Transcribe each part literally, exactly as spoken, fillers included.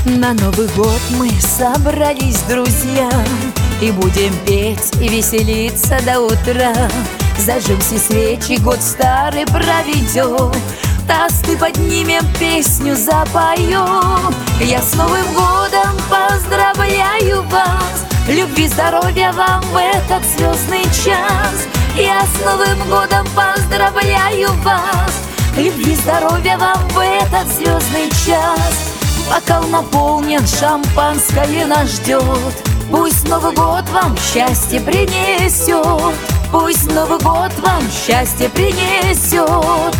На Новый год мы собрались, друзья, и будем петь и веселиться до утра. Зажжем все свечи, год старый проведем, тосты поднимем, песню запоем. Я с Новым годом поздравляю вас, любви, здоровья вам в этот звездный час. Я с Новым годом поздравляю вас, любви, здоровья вам в этот звездный час. Бокал наполнен, шампанское нас ждет, пусть Новый год вам счастье принесет, пусть Новый год вам счастье принесет.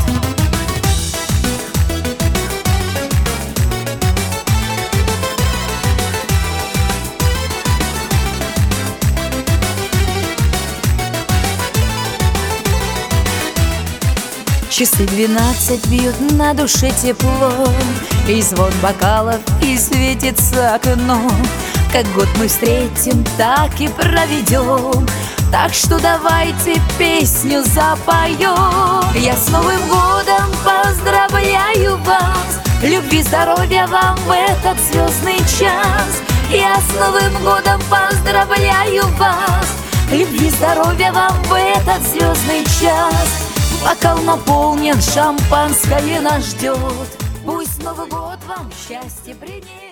Часы двенадцать бьют, на душе тепло, и звон бокалов, и светится окно. Как год мы встретим, так и проведем, так что давайте песню запоем. Я с Новым годом поздравляю вас, любви, здоровья вам в этот звездный час. Я с Новым годом поздравляю вас, любви, здоровья вам в этот звездный час. Бокал наполнен, шампанское нас ждет, пусть Новый год вам счастье принесет.